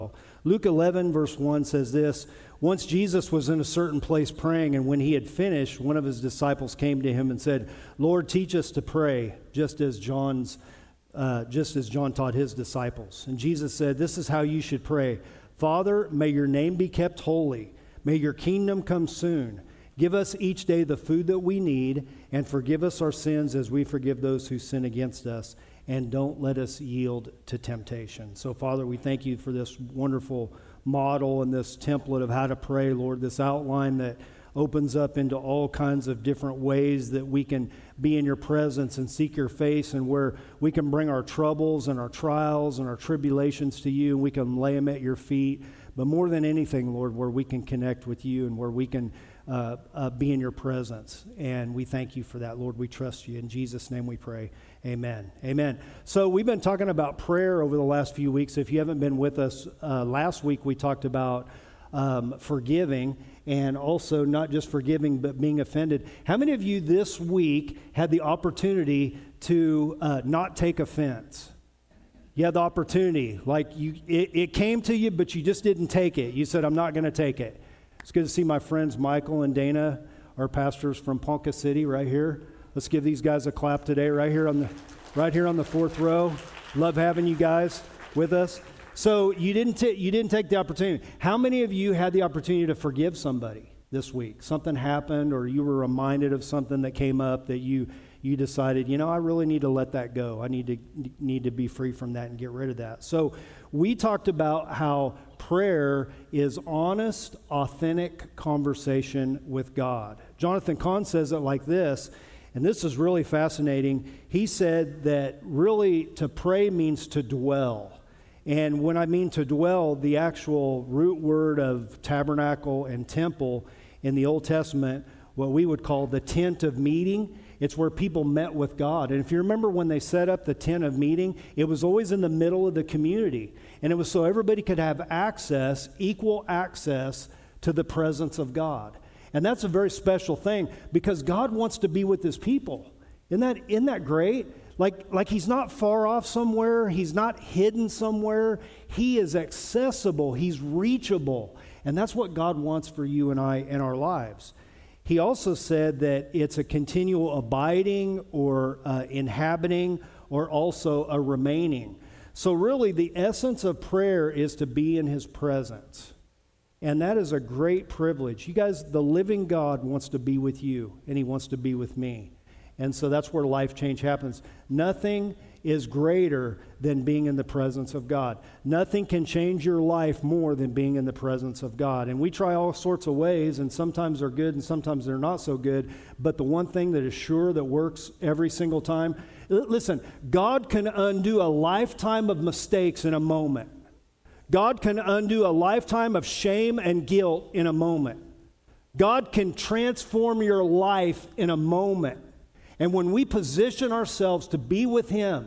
Luke 11, verse 1 says this: Once Jesus was in a certain place praying, and when he had finished, one of his disciples came to him and said, Lord, teach us to pray, just as John taught his disciples. And Jesus said, this is how you should pray. Father, may your name be kept holy. May your kingdom come soon. Give us each day the food that we need, and forgive us our sins as we forgive those who sin against us. And don't let us yield to temptation. So, Father, we thank you for this wonderful model and this template of how to pray, Lord, this outline that opens up into all kinds of different ways that we can be in your presence and seek your face, and where we can bring our troubles and our trials and our tribulations to you, and we can lay them at your feet. But more than anything, Lord, where we can connect with you and where we can be in your presence. And we thank you for that, Lord. We trust you. In Jesus' name we pray. Amen. Amen. So we've been talking about prayer over the last few weeks. If you haven't been with us, last week we talked about forgiving, and also not just forgiving, but being offended. How many of you this week had the opportunity to not take offense? You had the opportunity, like it came to you, but you just didn't take it. You said, I'm not going to take it. It's good to see my friends Michael and Dana, our pastors from Ponca City, right here. Let's give these guys a clap today, right here on the fourth row. Love having you guys with us. So you didn't take the opportunity. How many of you had the opportunity to forgive somebody this week? Something happened, or you were reminded of something that came up that you decided, I really need to let that go. I need to be free from that and get rid of that. So we talked about how prayer is honest, authentic conversation with God. Jonathan Cahn says it like this, and this is really fascinating. He said that really to pray means to dwell. And when I mean to dwell, the actual root word of tabernacle and temple in the Old Testament, what we would call the tent of meeting, it's where people met with God. And if you remember when they set up the tent of meeting, it was always in the middle of the community. And it was so everybody could have access, equal access to the presence of God. And that's a very special thing, because God wants to be with his people. Isn't that great? Like he's not far off somewhere. He's not hidden somewhere. He is accessible. He's reachable. And that's what God wants for you and I in our lives. He also said that it's a continual abiding or inhabiting, or also a remaining. So really the essence of prayer is to be in his presence. And that is a great privilege. You guys, the living God wants to be with you, and he wants to be with me. And so that's where life change happens. Nothing is greater than being in the presence of God. Nothing can change your life more than being in the presence of God. And we try all sorts of ways, and sometimes they're good and sometimes they're not so good. But the one thing that is sure, that works every single time, listen, God can undo a lifetime of mistakes in a moment. God can undo a lifetime of shame and guilt in a moment. God can transform your life in a moment. And when we position ourselves to be with him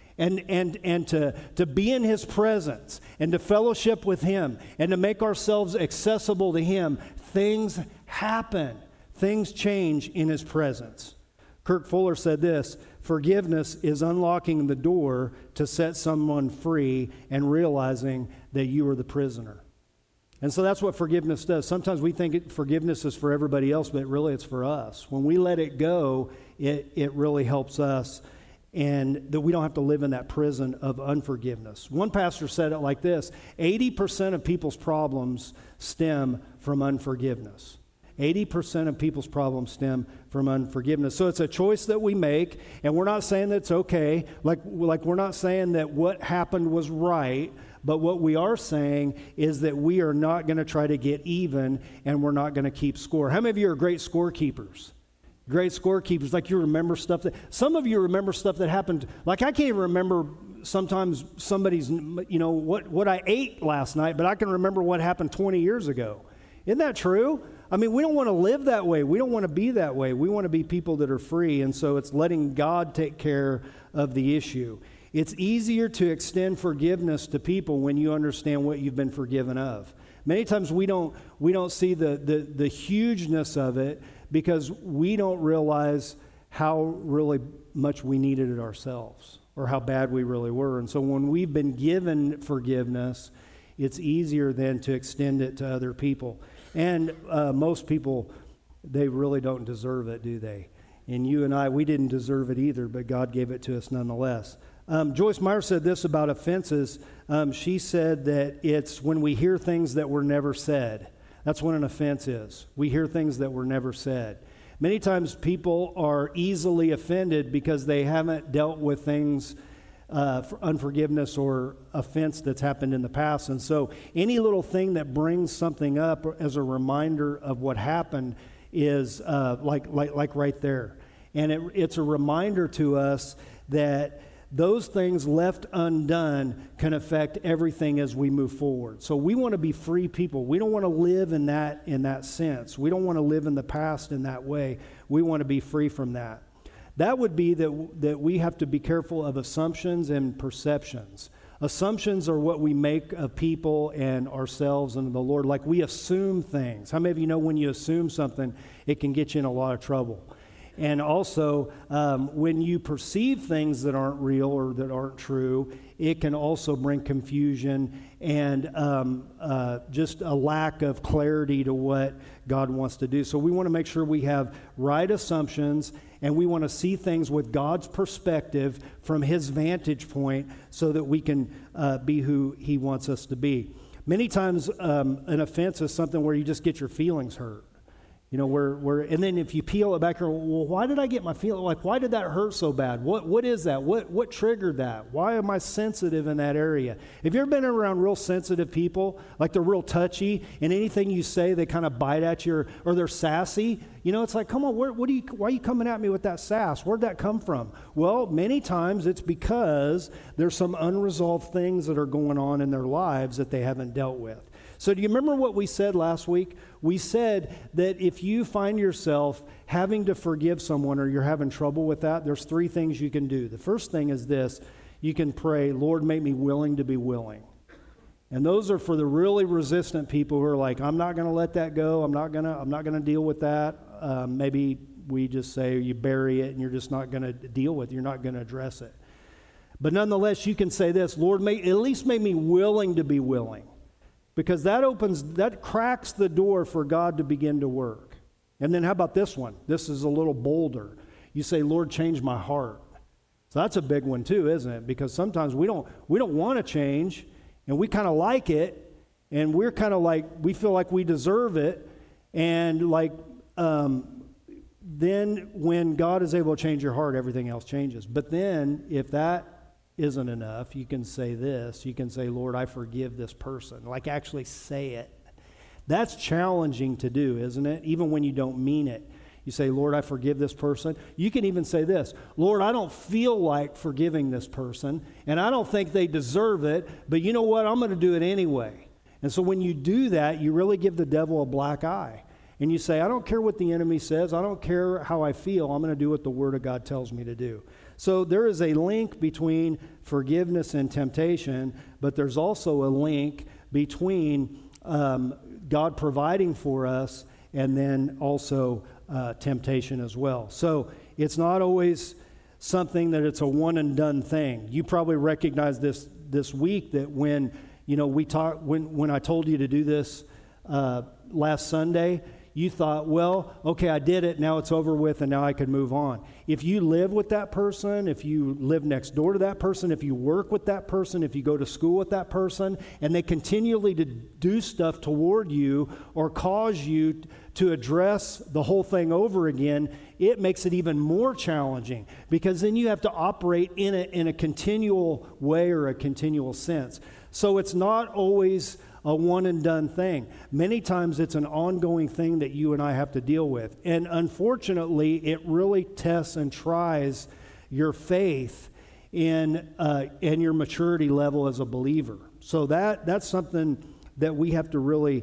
and to be in his presence and to fellowship with him and to make ourselves accessible to him, things happen. Things change in his presence. Kirk Fuller said this: forgiveness is unlocking the door to set someone free and realizing that you are the prisoner. And so that's what forgiveness does. Sometimes we think forgiveness is for everybody else, but really it's for us. When we let it go, it really helps us, and that we don't have to live in that prison of unforgiveness. One pastor said it like this: 80% of people's problems stem from unforgiveness. 80% of people's problems stem from unforgiveness. So it's a choice that we make, and we're not saying that it's okay. Like we're not saying that what happened was right, but what we are saying is that we are not going to try to get even, and we're not going to keep score. How many of you are great scorekeepers? Great scorekeepers, like you remember stuff that, some of you remember stuff that happened, like I can't even remember sometimes somebody's, what I ate last night, but I can remember what happened 20 years ago. Isn't that true? I mean, we don't want to live that way. We don't want to be that way. We want to be people that are free, and so it's letting God take care of the issue. It's easier to extend forgiveness to people when you understand what you've been forgiven of. Many times we don't see the hugeness of it because we don't realize how really much we needed it ourselves, or how bad we really were. And so when we've been given forgiveness, it's easier then to extend it to other people. And most people, they really don't deserve it, do they? And you and I, we didn't deserve it either, but God gave it to us nonetheless. Joyce Meyer said this about offenses. She said that it's when we hear things that were never said. That's what an offense is. We hear things that were never said. Many times people are easily offended because they haven't dealt with things, unforgiveness or offense that's happened in the past. And so any little thing that brings something up as a reminder of what happened is like right there. And it's a reminder to us that those things left undone can affect everything as we move forward. So we want to be free people. We don't want to live in that sense. We don't want to live in the past in that way. We want to be free from that. That would be that we have to be careful of assumptions and perceptions. Assumptions are what we make of people and ourselves and the Lord. Like we assume things. How many of you know when you assume something, it can get you in a lot of trouble? And also, when you perceive things that aren't real or that aren't true, it can also bring confusion and just a lack of clarity to what God wants to do. So we want to make sure we have right assumptions, and we want to see things with God's perspective from His vantage point so that we can be who He wants us to be. Many times, an offense is something where you just get your feelings hurt. You know, and then if you peel it back, well, why did I get my feeling? Like, why did that hurt so bad? What is that? What triggered that? Why am I sensitive in that area? Have you ever been around real sensitive people? Like they're real touchy, and anything you say, they kind of bite at you, or they're sassy. You know, it's like, come on, why are you coming at me with that sass? Where'd that come from? Well, many times it's because there's some unresolved things that are going on in their lives that they haven't dealt with. So do you remember what we said last week? We said that if you find yourself having to forgive someone or you're having trouble with that, there's 3 things you can do. The first thing is this. You can pray, Lord, make me willing to be willing. And those are for the really resistant people who are like, I'm not going to let that go. I'm not going to deal with that. Maybe we just say you bury it and you're just not going to deal with it. You're not going to address it. But nonetheless, you can say this, Lord, at least make me willing to be willing. Because that cracks the door for God to begin to work. And then how about this one? This is a little bolder. You say, Lord, change my heart. So that's a big one too, isn't it? Because sometimes we don't want to change, and we kind of like it, and we're kind of like, we feel like we deserve it. And like, then when God is able to change your heart, everything else changes. But then if that isn't enough, you can say this. You can say, Lord, I forgive this person. Like actually say it. That's challenging to do, isn't it? Even when you don't mean it. You say, Lord, I forgive this person. You can even say this, Lord, I don't feel like forgiving this person, and I don't think they deserve it, but you know what? I'm going to do it anyway. And so when you do that, you really give the devil a black eye. And you say, I don't care what the enemy says. I don't care how I feel. I'm going to do what the Word of God tells me to do. So there is a link between forgiveness and temptation, but there's also a link between God providing for us and then also temptation as well. So it's not always something that it's a one and done thing. You probably recognize this week that when when I told you to do this last Sunday, you thought, well, okay, I did it, now it's over with, and now I can move on. If you live with that person, if you live next door to that person, if you work with that person, if you go to school with that person, and they continually to do stuff toward you or cause you to address the whole thing over again, it makes it even more challenging because then you have to operate in a continual way or a continual sense. So it's not always a one and done thing. Many times it's an ongoing thing that you and I have to deal with. And unfortunately, it really tests and tries your faith and your maturity level as a believer. So that's something that we have to really,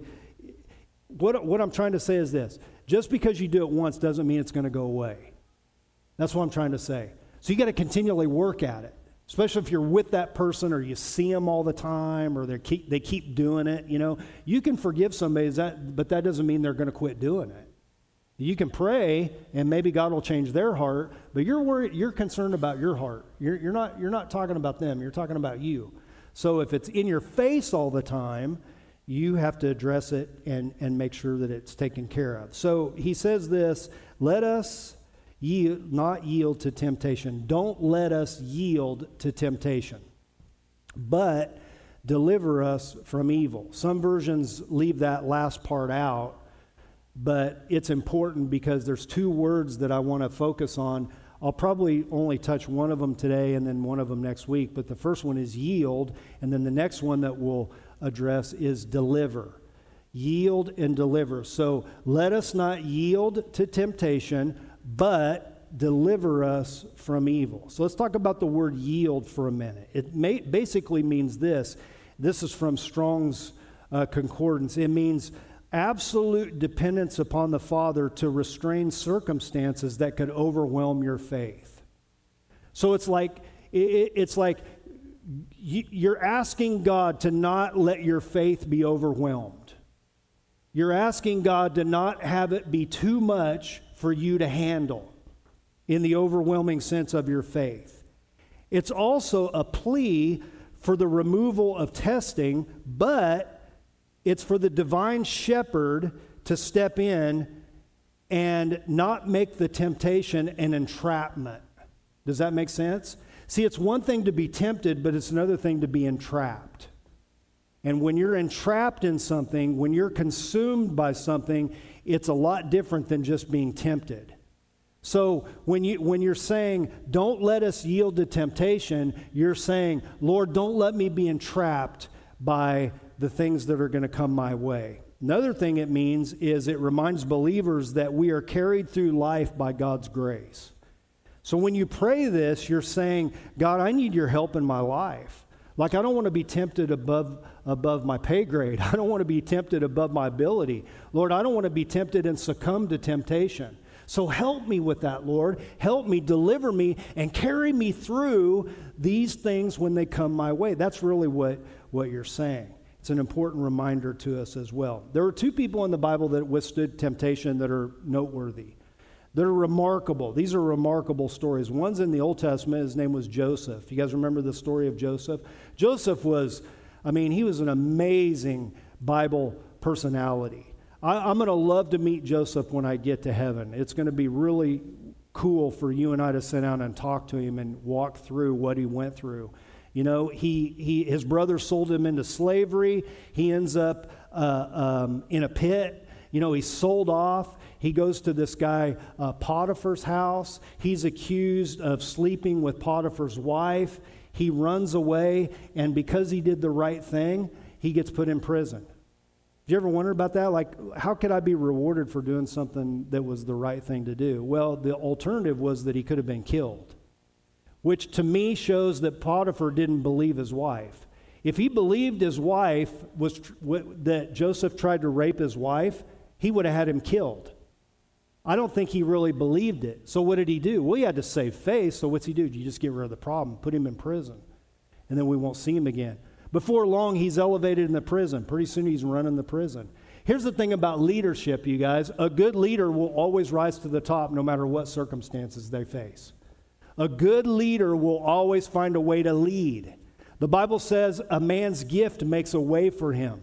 what I'm trying to say is this. Just because you do it once doesn't mean it's going to go away. That's what I'm trying to say. So you got to continually work at it. Especially if you're with that person or you see them all the time or they keep doing it, You can forgive somebody, but that doesn't mean they're going to quit doing it. You can pray and maybe God will change their heart, but you're concerned about your heart. You're not talking about them, you're talking about you. So if it's in your face all the time, you have to address it and make sure that it's taken care of. So he says this, let us not yield to temptation. Don't let us yield to temptation, but deliver us from evil. Some versions leave that last part out, but it's important because there's two words that I want to focus on. I'll probably only touch one of them today and then one of them next week, but the first one is yield, and then the next one that we'll address is deliver. Yield and deliver. So let us not yield to temptation, but deliver us from evil. So let's talk about the word yield for a minute. It basically means this. This is from Strong's Concordance. It means absolute dependence upon the Father to restrain circumstances that could overwhelm your faith. So it's like you're asking God to not let your faith be overwhelmed. You're asking God to not have it be too much for you to handle in the overwhelming sense of your faith. It's also a plea for the removal of testing, but it's for the divine shepherd to step in and not make the temptation an entrapment. Does that make sense? See, it's one thing to be tempted, but it's another thing to be entrapped. And when you're entrapped in something, when you're consumed by something, it's a lot different than just being tempted. So when you're saying, don't let us yield to temptation, you're saying, Lord, don't let me be entrapped by the things that are going to come my way. Another thing it means is it reminds believers that we are carried through life by God's grace. So when you pray this, you're saying, God, I need your help in my life. Like, I don't want to be tempted above my pay grade. I don't want to be tempted above my ability. Lord, I don't want to be tempted and succumb to temptation. So help me with that, Lord. Help me, deliver me, and carry me through these things when they come my way. That's really what you're saying. It's an important reminder to us as well. There are two people in the Bible that withstood temptation that are noteworthy. They're remarkable. These are remarkable stories. One's in the Old Testament. His name was Joseph. You guys remember the story of Joseph? Joseph he was an amazing Bible personality. I'm going to love to meet Joseph when I get to heaven. It's going to be really cool for you and I to sit down and talk to him and walk through what he went through. You know, his brother sold him into slavery. He ends up in a pit. You know, he's sold off. He goes to this guy Potiphar's house. He's accused of sleeping with Potiphar's wife. He runs away, and because he did the right thing, he gets put in prison. Did you ever wonder about that? Like, how could I be rewarded for doing something that was the right thing to do? Well, the alternative was that he could have been killed, which to me shows that Potiphar didn't believe his wife. If he believed his wife that Joseph tried to rape his wife, he would have had him killed. I don't think he really believed it. So what did he do? Well, he had to save face. So what's he do? You just get rid of the problem, put him in prison, and then we won't see him again. Before long, he's elevated in the prison. Pretty soon, he's running the prison. Here's the thing about leadership, you guys. A good leader will always rise to the top no matter what circumstances they face. A good leader will always find a way to lead. The Bible says a man's gift makes a way for him.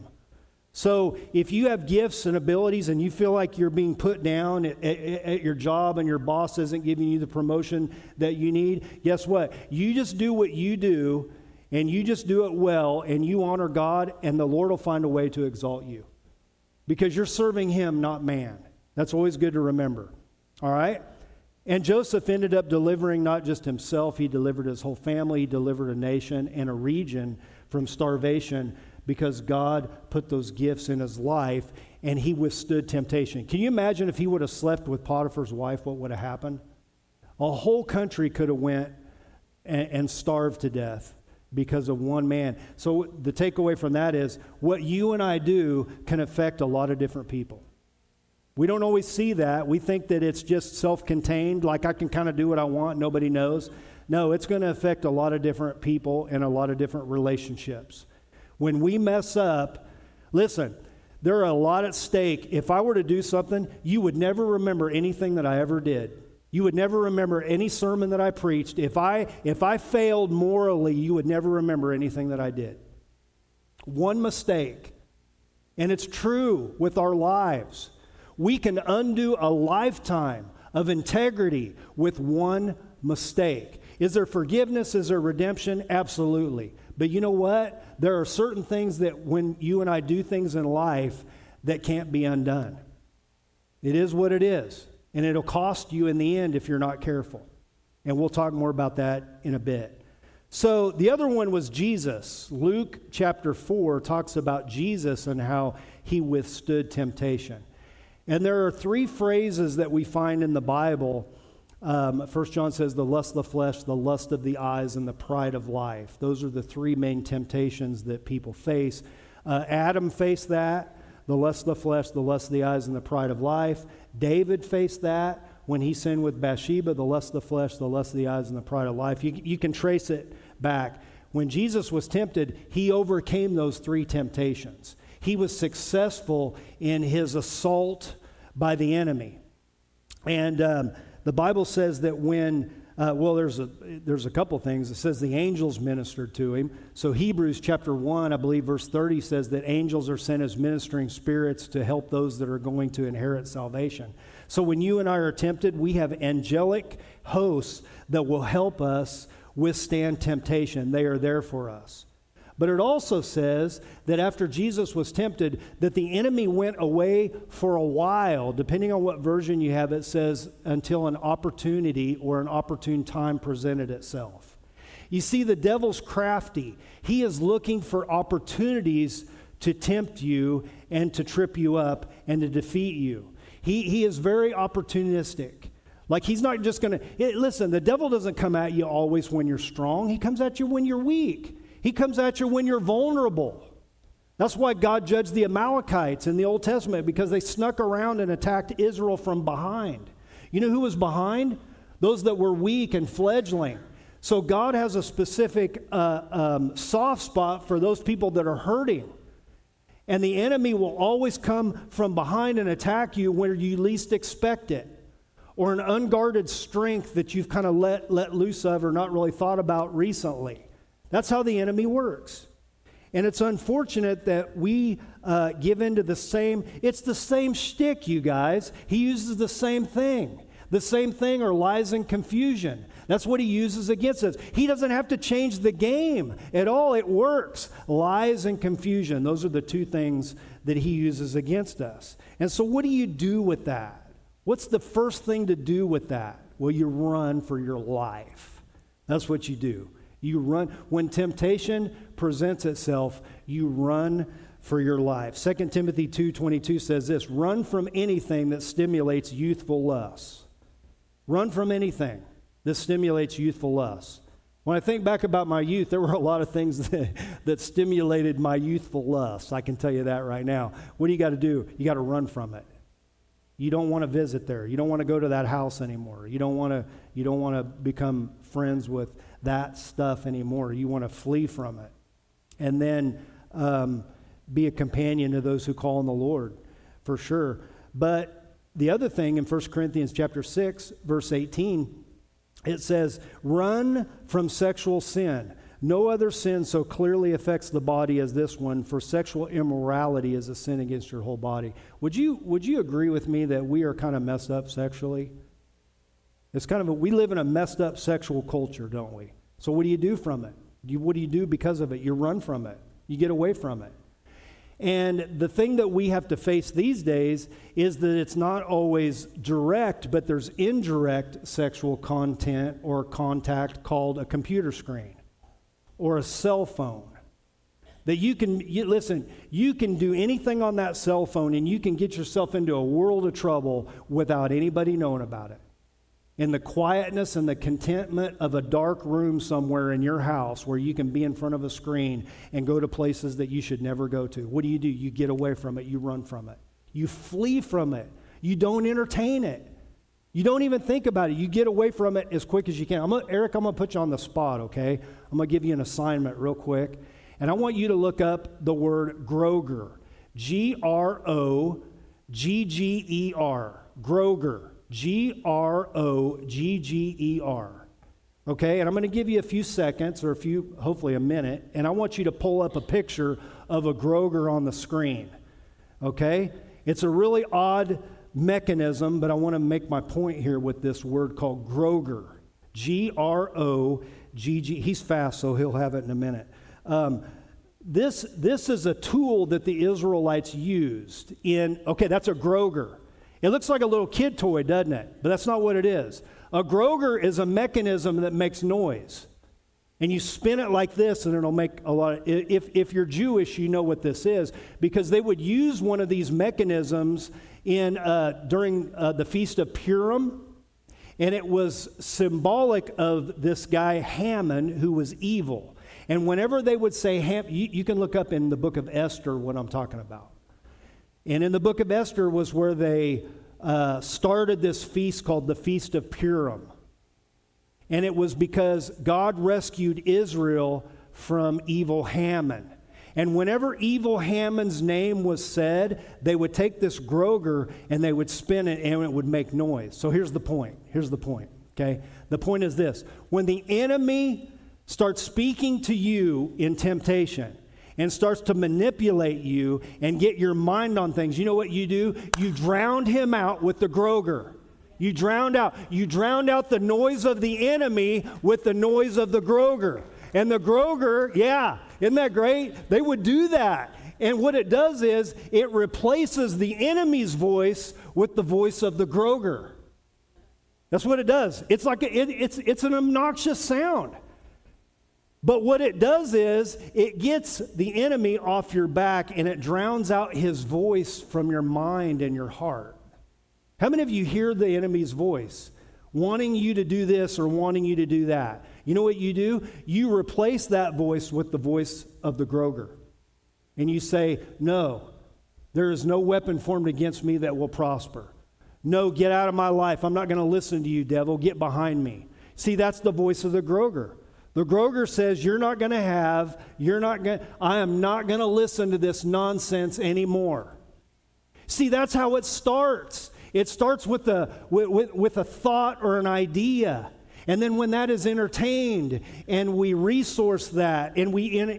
So if you have gifts and abilities and you feel like you're being put down at your job and your boss isn't giving you the promotion that you need, guess what? You just do what you do, and you just do it well, and you honor God, and the Lord will find a way to exalt you. Because you're serving him, not man. That's always good to remember. All right? And Joseph ended up delivering not just himself, he delivered his whole family, he delivered a nation and a region from starvation because God put those gifts in his life, and he withstood temptation. Can you imagine if he would have slept with Potiphar's wife, what would have happened? A whole country could have went and starved to death because of one man. So the takeaway from that is what you and I do can affect a lot of different people. We don't always see that. We think that it's just self-contained, like I can kind of do what I want, nobody knows. No, it's going to affect a lot of different people and a lot of different relationships. When we mess up, listen, there are a lot at stake. If I were to do something, you would never remember anything that I ever did. You would never remember any sermon that I preached. If I failed morally, you would never remember anything that I did. One mistake. And it's true with our lives. We can undo a lifetime of integrity with one mistake. Is there forgiveness? Is there redemption? Absolutely. But you know what? There are certain things that when you and I do things in life that can't be undone. It is what it is. And it'll cost you in the end if you're not careful. And we'll talk more about that in a bit. So the other one was Jesus. Luke chapter 4 talks about Jesus and how he withstood temptation. And there are three phrases that we find in the Bible. 1 John says the lust of the flesh, the lust of the eyes, and the pride of life. Those are the three main temptations that people face. Adam faced that, the lust of the flesh, the lust of the eyes, and the pride of life. David faced that when he sinned with Bathsheba, the lust of the flesh, the lust of the eyes, and the pride of life. You can trace it back. When Jesus was tempted, he overcame those three temptations. He was successful in his assault by the enemy. And the Bible says that when, there's a couple things. It says the angels ministered to him. So Hebrews chapter 1, I believe verse 30 says that angels are sent as ministering spirits to help those that are going to inherit salvation. So when you and I are tempted, we have angelic hosts that will help us withstand temptation. They are there for us. But it also says that after Jesus was tempted, that the enemy went away for a while. Depending on what version you have, it says until an opportunity or an opportune time presented itself. You see, the devil's crafty. He is looking for opportunities to tempt you and to trip you up and to defeat you. He is very opportunistic. Like he's not just going to, listen, the devil doesn't come at you always when you're strong. He comes at you when you're weak. He comes at you when you're vulnerable. That's why God judged the Amalekites in the Old Testament, because they snuck around and attacked Israel from behind. You know who was behind? Those that were weak and fledgling. So God has a specific soft spot for those people that are hurting. And the enemy will always come from behind and attack you where you least expect it. Or an unguarded strength that you've kind of let loose of or not really thought about recently. That's how the enemy works. And it's unfortunate that we give into the same, it's the same shtick, you guys. He uses the same thing. The same thing are lies and confusion. That's what he uses against us. He doesn't have to change the game at all. It works. Lies and confusion. Those are the two things that he uses against us. And so what do you do with that? What's the first thing to do with that? Well, you run for your life. That's what you do. You run. When temptation presents itself, you run for your life. 2 Timothy 2:22 says this, run from anything that stimulates youthful lusts. Run from anything that stimulates youthful lusts. When I think back about my youth, there were a lot of things that stimulated my youthful lusts. I can tell you that right now. What do you got to do? You got to run from it. You don't want to visit there. You don't want to go to that house anymore. You don't want to become friends with that stuff anymore. You want to flee from it. And then be a companion to those who call on the Lord, for sure. But the other thing in 1 Corinthians chapter 6, verse 18, it says, run from sexual sin. No other sin so clearly affects the body as this one, for sexual immorality is a sin against your whole body. Would you agree with me that we are kind of messed up sexually? It's kind of we live in a messed up sexual culture, don't we? So what do you do from it? What do you do because of it? You run from it. You get away from it. And the thing that we have to face these days is that it's not always direct, but there's indirect sexual content or contact called a computer screen or a cell phone. That you can do anything on that cell phone and you can get yourself into a world of trouble without anybody knowing about it. In the quietness and the contentment of a dark room somewhere in your house where you can be in front of a screen and go to places that you should never go to. What do? You get away from it. You run from it. You flee from it. You don't entertain it. You don't even think about it. You get away from it as quick as you can. Eric, I'm going to put you on the spot, okay? I'm going to give you an assignment real quick. And I want you to look up the word Groger. Groggger. Groger. Grogger. Okay, and I'm going to give you a few seconds or hopefully a minute, and I want you to pull up a picture of a Grogger on the screen. Okay? It's a really odd mechanism, but I want to make my point here with this word called Grogger. Grogg. He's fast, so he'll have it in a minute. This is a tool that the Israelites used that's a Grogger. It looks like a little kid toy, doesn't it? But that's not what it is. A Grogger is a mechanism that makes noise. And you spin it like this, and it'll make a lot of... If you're Jewish, you know what this is, because they would use one of these mechanisms during the Feast of Purim, and it was symbolic of this guy Haman, who was evil. And whenever they would say, you can look up in the book of Esther what I'm talking about. And in the book of Esther was where they started this feast called the Feast of Purim. And it was because God rescued Israel from evil Haman. And whenever evil Haman's name was said, they would take this Grogger and they would spin it and it would make noise. So here's the point. Okay? The point is this. When the enemy starts speaking to you in temptation and starts to manipulate you and get your mind on things, you know what you do? You drowned him out with the Grogger. You drowned out the noise of the enemy with the noise of the Grogger. And the Grogger, isn't that great? They would do that. And what it does is it replaces the enemy's voice with the voice of the Grogger. That's what it does. It's like it's an obnoxious sound. But what it does is it gets the enemy off your back and it drowns out his voice from your mind and your heart. How many of you hear the enemy's voice wanting you to do this or wanting you to do that? You know what you do? You replace that voice with the voice of the Grogger. And you say, no, there is no weapon formed against me that will prosper. No, get out of my life. I'm not going to listen to you, devil. Get behind me. See, that's the voice of the Grogger. The Grogger says, I am not going to listen to this nonsense anymore. See, that's how it starts. It starts with a thought or an idea. And then when that is entertained and we resource that and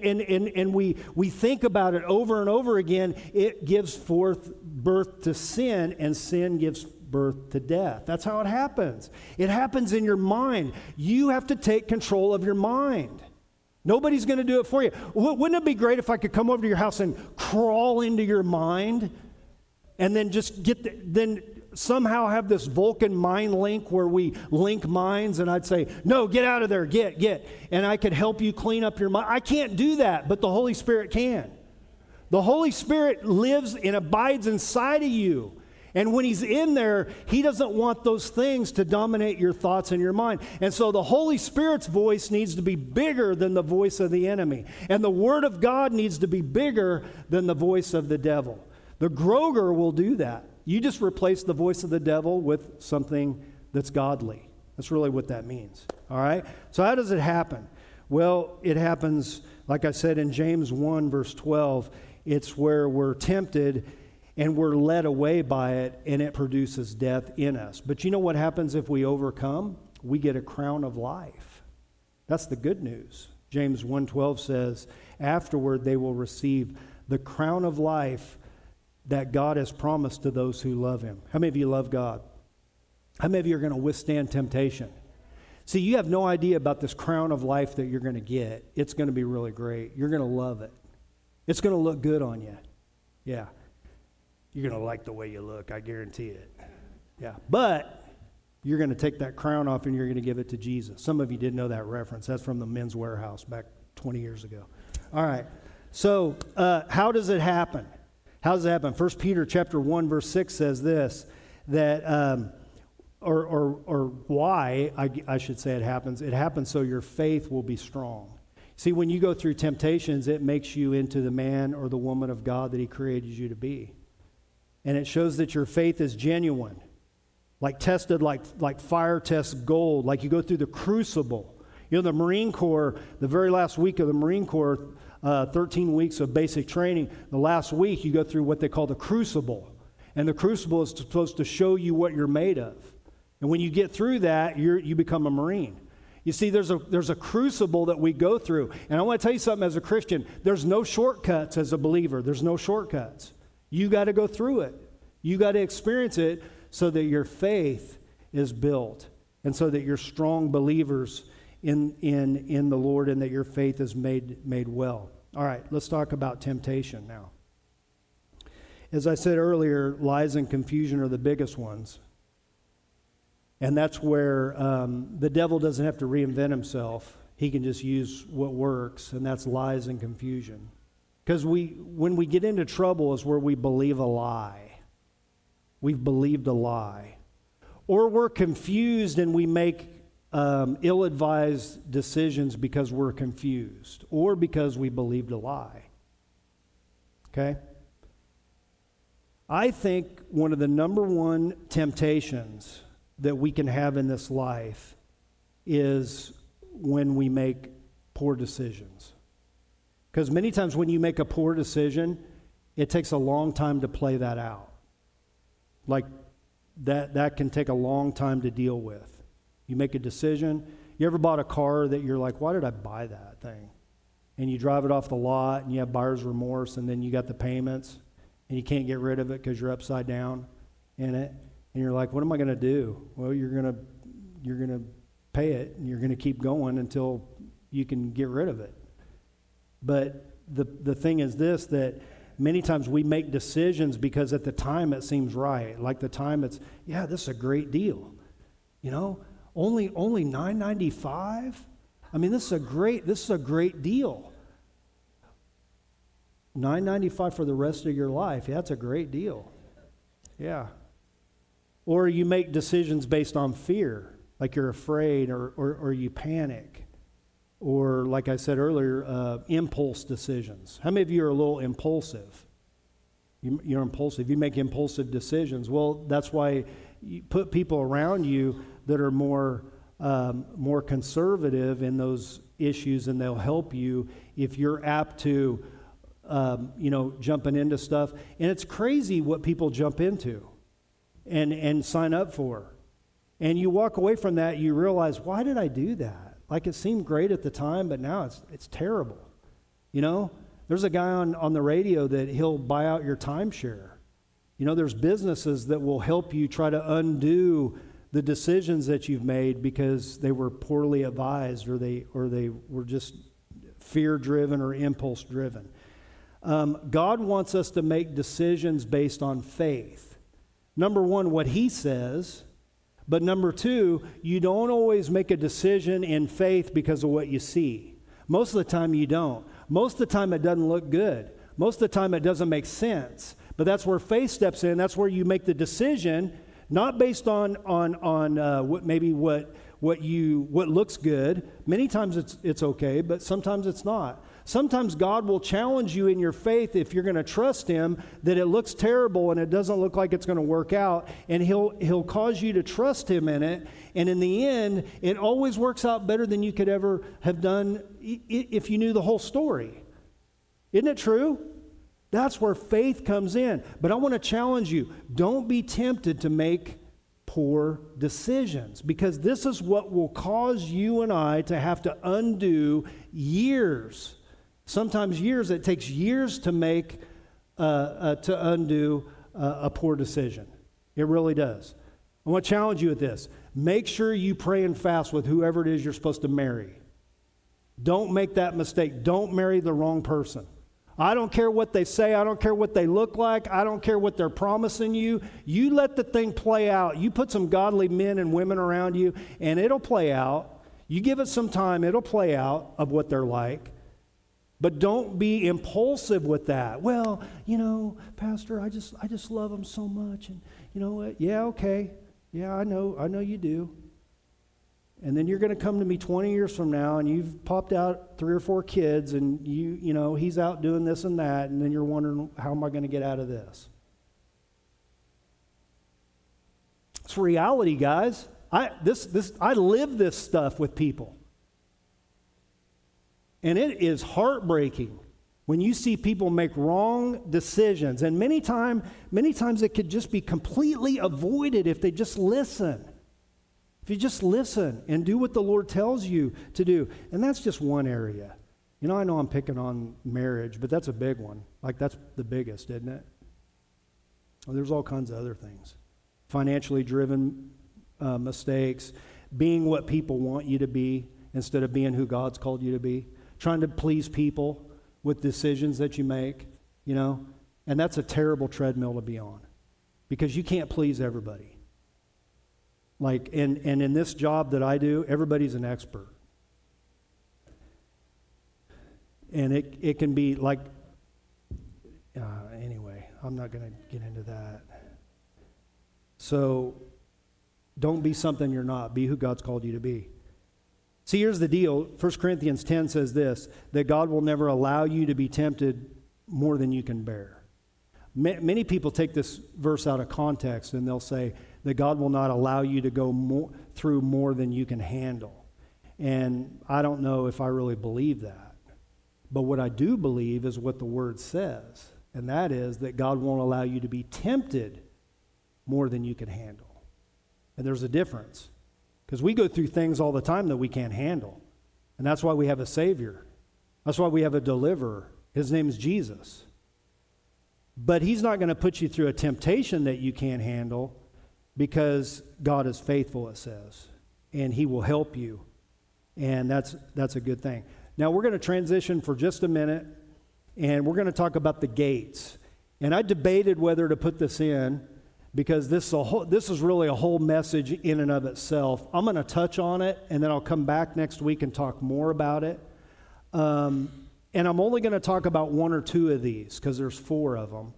we think about it over and over again, it gives forth birth to sin, and sin gives birth to death. That's how it happens. It happens in your mind. You have to take control of your mind. Nobody's going to do it for you. Wouldn't it be great if I could come over to your house and crawl into your mind and then just then somehow have this Vulcan mind link where we link minds, and I'd say, no, get out of there, get. And I could help you clean up your mind. I can't do that, but the Holy Spirit can. The Holy Spirit lives and abides inside of you. And when he's in there, he doesn't want those things to dominate your thoughts and your mind. And so the Holy Spirit's voice needs to be bigger than the voice of the enemy. And the Word of God needs to be bigger than the voice of the devil. The Grogger will do that. You just replace the voice of the devil with something that's godly. That's really what that means. All right? So how does it happen? Well, it happens, like I said, in James 1, verse 12. It's where we're tempted and we're led away by it, and it produces death in us. But you know what happens if we overcome? We get a crown of life. That's the good news. James 1:12 says, afterward they will receive the crown of life that God has promised to those who love him. How many of you love God? How many of you are going to withstand temptation? See, you have no idea about this crown of life that you're going to get. It's going to be really great. You're going to love it. It's going to look good on you. Yeah. You're going to like the way you look, I guarantee it. Yeah. But you're going to take that crown off and you're going to give it to Jesus. Some of you didn't know that reference. That's from the Men's Warehouse back 20 years ago. All right. So how does it happen? How does it happen? 1 Peter chapter 1, verse 6 says this, that, or why, I should say it happens so your faith will be strong. See, when you go through temptations, it makes you into the man or the woman of God that he created you to be. And it shows that your faith is genuine, like tested like fire tests gold, like you go through the crucible. You know, the Marine Corps, the very last week of the Marine Corps, 13 weeks of basic training, the last week you go through what they call the crucible. And the crucible is supposed to show you what you're made of. And when you get through that, you become a Marine. You see, there's a crucible that we go through. And I want to tell you something as a Christian. There's no shortcuts as a believer. There's no shortcuts. You got to go through it. You got to experience it so that your faith is built and so that you're strong believers in the Lord and that your faith is made well. All right, let's talk about temptation now. As I said earlier, lies and confusion are the biggest ones. And that's where the devil doesn't have to reinvent himself. He can just use what works, and that's lies and confusion. Because when we get into trouble is where we believe a lie. We've believed a lie. Or we're confused and we make ill-advised decisions because we're confused or because we believed a lie. Okay? I think one of the number one temptations that we can have in this life is when we make poor decisions. Because many times when you make a poor decision, it takes a long time to play that out. Like that can take a long time to deal with. You make a decision. You ever bought a car that you're like, why did I buy that thing? And you drive it off the lot and you have buyer's remorse, and then you got the payments and you can't get rid of it because you're upside down in it. And you're like, what am I going to do? Well, you're going to pay it, and you're going to keep going until you can get rid of it. But the thing is this, that many times we make decisions because at the time it seems right. Like the time it's, yeah, this is a great deal. You know, only $9.95? I mean, this is a great deal. $9.95 for the rest of your life. Yeah, that's a great deal. Yeah. Or you make decisions based on fear, like you're afraid or you panic. Or, like I said earlier, impulse decisions. How many of you are a little impulsive? You're impulsive. You make impulsive decisions. Well, that's why you put people around you that are more conservative in those issues, and they'll help you if you're apt to, jumping into stuff. And it's crazy what people jump into and sign up for. And you walk away from that, you realize, why did I do that? Like, it seemed great at the time, but now it's terrible. You know, there's a guy on the radio that he'll buy out your timeshare. You know, there's businesses that will help you try to undo the decisions that you've made because they were poorly advised or they were just fear-driven or impulse-driven. God wants us to make decisions based on faith. Number one, what He says. But number two, you don't always make a decision in faith because of what you see. Most of the time you don't. Most of the time it doesn't look good. Most of the time it doesn't make sense. But that's where faith steps in. That's where you make the decision, not based on what looks good. Many times it's okay, but sometimes it's not. Sometimes God will challenge you in your faith if you're going to trust Him that it looks terrible and it doesn't look like it's going to work out, and He'll cause you to trust Him in it. And in the end, it always works out better than you could ever have done if you knew the whole story. Isn't it true? That's where faith comes in. But I want to challenge you. Don't be tempted to make poor decisions, because this is what will cause you and I to have to undo years. Sometimes years. It takes years to make, to undo a poor decision. It really does. I want to challenge you with this. Make sure you pray and fast with whoever it is you're supposed to marry. Don't make that mistake. Don't marry the wrong person. I don't care what they say. I don't care what they look like. I don't care what they're promising you. You let the thing play out. You put some godly men and women around you, and it'll play out. You give it some time, it'll play out of what they're like. But don't be impulsive with that. Well, you know, Pastor, I just love them so much. And you know what? Yeah, okay. Yeah, I know you do. And then you're going to come to me 20 years from now, and you've popped out 3 or 4 kids, and you know, he's out doing this and that, and then you're wondering, how am I going to get out of this? It's reality, guys. I live this stuff with people. And it is heartbreaking when you see people make wrong decisions. And many times it could just be completely avoided if they just listen. If you just listen and do what the Lord tells you to do. And that's just one area. You know, I know I'm picking on marriage, but that's a big one. Like, that's the biggest, isn't it? Well, there's all kinds of other things. Financially driven mistakes, being what people want you to be instead of being who God's called you to be, trying to please people with decisions that you make, you know, and that's a terrible treadmill to be on because you can't please everybody. Like, and in this job that I do, everybody's an expert. And it can be like, anyway, I'm not going to get into that. So don't be something you're not. Be who God's called you to be. See, here's the deal. 1 Corinthians 10 says this, that God will never allow you to be tempted more than you can bear. Many people take this verse out of context and they'll say that God will not allow you to go through more than you can handle. And I don't know if I really believe that. But what I do believe is what the Word says, and that is that God won't allow you to be tempted more than you can handle. And there's a difference, because we go through things all the time that we can't handle, and that's why we have a Savior. That's why we have a deliverer. His name is Jesus. But He's not going to put you through a temptation that you can't handle, because God is faithful, it says, and He will help you, and that's a good thing. Now, we're going to transition for just a minute, and we're going to talk about the gates. And I debated whether to put this in, because this is really a whole message in and of itself. I'm going to touch on it, and then I'll come back next week and talk more about it. And I'm only going to talk about one or two of these, because there's 4 of them.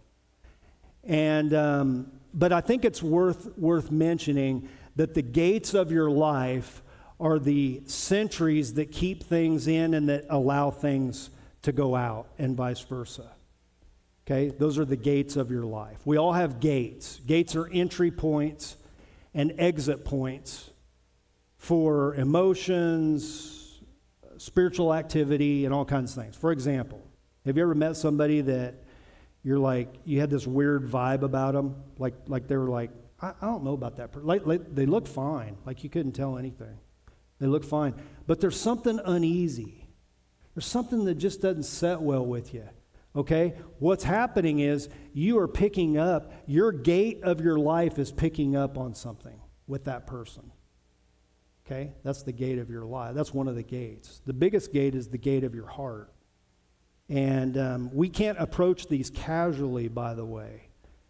And but I think it's worth mentioning that the gates of your life are the sentries that keep things in and that allow things to go out, and vice versa. Okay? Those are the gates of your life. We all have gates. Gates are entry points and exit points for emotions, spiritual activity, and all kinds of things. For example, have you ever met somebody that you're like, you had this weird vibe about them? Like they were like, I don't know about that person. Like they look fine. Like you couldn't tell anything. They look fine. But there's something uneasy. There's something that just doesn't set well with you. Okay? What's happening is you are picking up, your gate of your life is picking up on something with that person. Okay? That's the gate of your life. That's one of the gates. The biggest gate is the gate of your heart. And we can't approach these casually, by the way.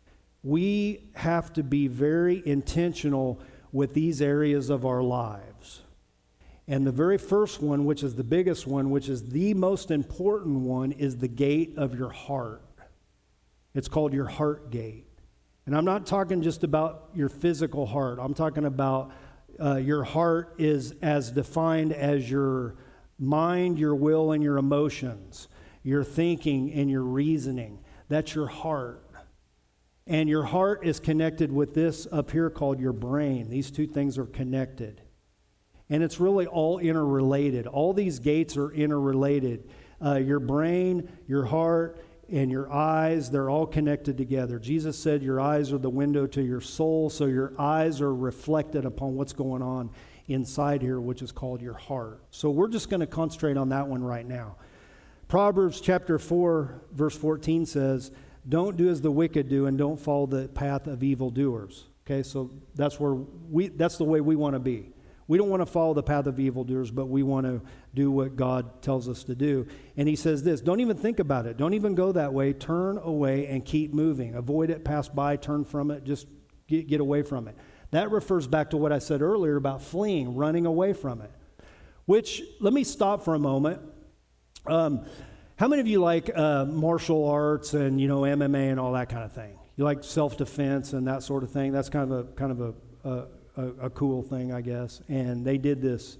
We have to be very intentional with these areas of our lives. And the very first one, which is the biggest one, which is the most important one, is the gate of your heart. It's called your heart gate. And I'm not talking just about your physical heart. I'm talking about your heart is as defined as your mind, your will, and your emotions, your thinking and your reasoning. That's your heart. And your heart is connected with this up here called your brain. These two things are connected. And it's really all interrelated. All these gates are interrelated. Your brain, your heart, and your eyes, they're all connected together. Jesus said your eyes are the window to your soul, so your eyes are reflected upon what's going on inside here, which is called your heart. So we're just going to concentrate on that one right now. Proverbs chapter 4, verse 14 says, "Don't do as the wicked do, and don't follow the path of evildoers." Okay, so that's the way we want to be. We don't want to follow the path of evildoers, but we want to do what God tells us to do. And he says this, don't even think about it. Don't even go that way. Turn away and keep moving. Avoid it, pass by, turn from it, just get away from it. That refers back to what I said earlier about fleeing, running away from it. Which, let me stop for a moment. How many of you like martial arts and, MMA and all that kind of thing? You like self-defense and that sort of thing? That's kind of a cool thing, I guess. And they did this.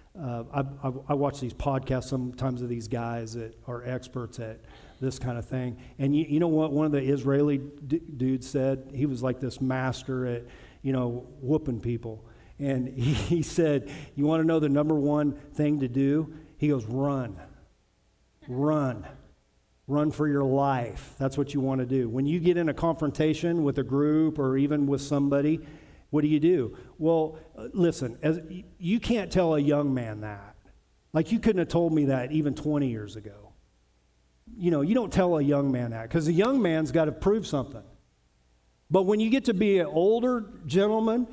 I watch these podcasts sometimes of these guys that are experts at this kind of thing. And you know what one of the Israeli dudes said? He was like this master at, whooping people. And he said, you want to know the number one thing to do? He goes, run. Run. Run for your life. That's what you want to do. When you get in a confrontation with a group or even with somebody, What do you do? Well, listen, you can't tell a young man that. Like, you couldn't have told me that even 20 years ago. You know, you don't tell a young man that, because a young man's got to prove something. But when you get to be an older gentleman,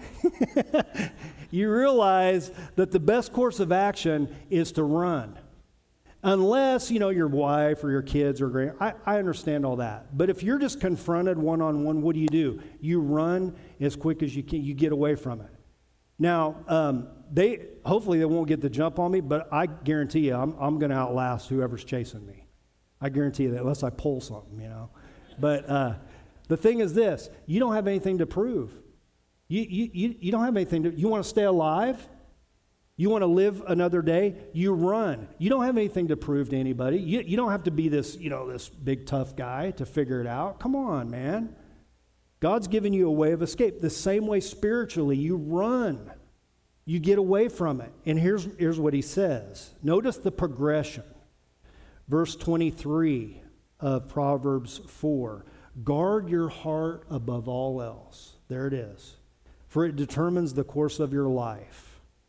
you realize that the best course of action is to run. Unless, you know, your wife or your kids or I understand all that. But if you're just confronted one-on-one, what do? You run as quick as you can. You get away from it. Now, hopefully they won't get the jump on me, but I guarantee you I'm going to outlast whoever's chasing me. I guarantee you that, unless I pull something, you know. But the thing is this: you don't have anything to prove. You don't have anything to. You want to stay alive? You want to live another day? You run. You don't have anything to prove to anybody. You don't have to be this, you know, this big tough guy to figure it out. Come on, man. God's given you a way of escape. The same way spiritually, you run. You get away from it. And here's what he says. Notice the progression. Verse 23 of Proverbs 4. Guard your heart above all else. There it is. For it determines the course of your life.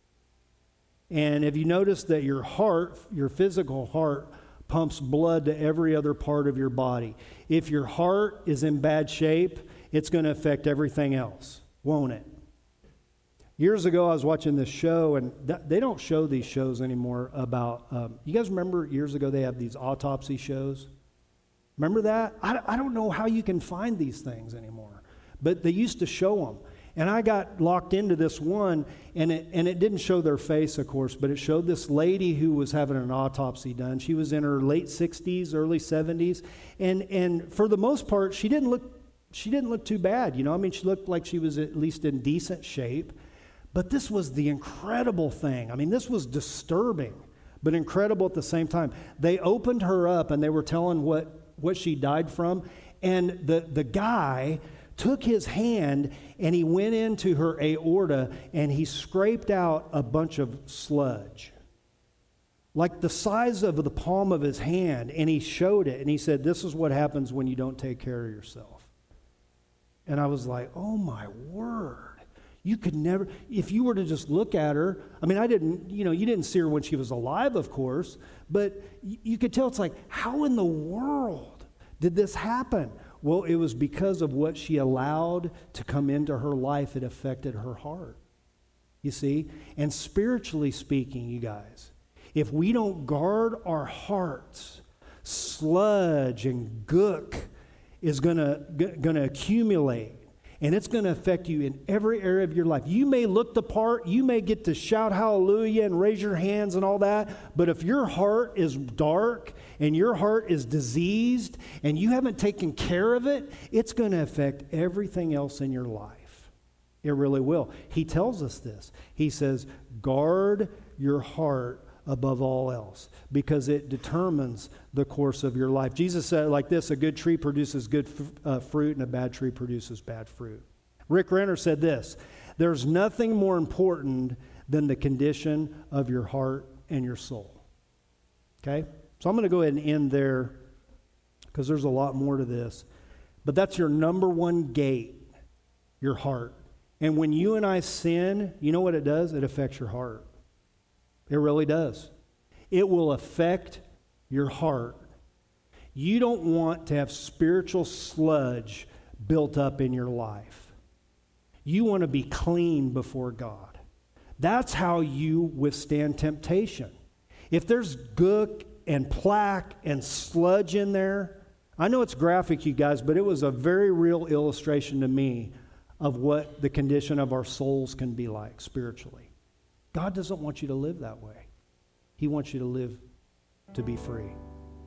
And have you noticed that your heart, your physical heart, pumps blood to every other part of your body? If your heart is in bad shape, it's going to affect everything else, won't it? Years ago, I was watching this show, and they don't show these shows anymore about, you guys remember years ago they had these autopsy shows? Remember that? I don't know how you can find these things anymore, but they used to show them. And I got locked into this one, and it didn't show their face, of course, but it showed this lady who was having an autopsy done. She was in her late 60s, early 70s, and for the most part, she didn't look too bad. You know, I mean, she looked like she was at least in decent shape. But this was the incredible thing. I mean, this was disturbing, but incredible at the same time. They opened her up, and they were telling what she died from, and the guy took his hand and he went into her aorta and he scraped out a bunch of sludge, like the size of the palm of his hand, and he showed it, and he said, "This is what happens when you don't take care of yourself." And I was like, oh my word. You could never, if you were to just look at her, I mean, you didn't see her when she was alive, of course, but you could tell, it's like, how in the world did this happen? Well, it was because of what she allowed to come into her life. It affected her heart, you see? And spiritually speaking, you guys, if we don't guard our hearts, sludge and gook is gonna accumulate, and it's going to affect you in every area of your life. You may look the part, you may get to shout hallelujah and raise your hands and all that, but if your heart is dark and your heart is diseased and you haven't taken care of it, it's going to affect everything else in your life. It really will. He tells us this. He says, guard your heart above all else, because it determines the course of your life. Jesus said it like this: a good tree produces good fruit, and a bad tree produces bad fruit. Rick Renner said this: there's nothing more important than the condition of your heart and your soul. Okay? So I'm going to go ahead and end there, because there's a lot more to this. But that's your number one gate, your heart. And when you and I sin, you know what it does? It affects your heart. It really does. It will affect your heart. You don't want to have spiritual sludge built up in your life. You want to be clean before God. That's how you withstand temptation. If there's gook and plaque and sludge in there, I know it's graphic, you guys, but it was a very real illustration to me of what the condition of our souls can be like spiritually. God doesn't want you to live that way. He wants you to live to be free.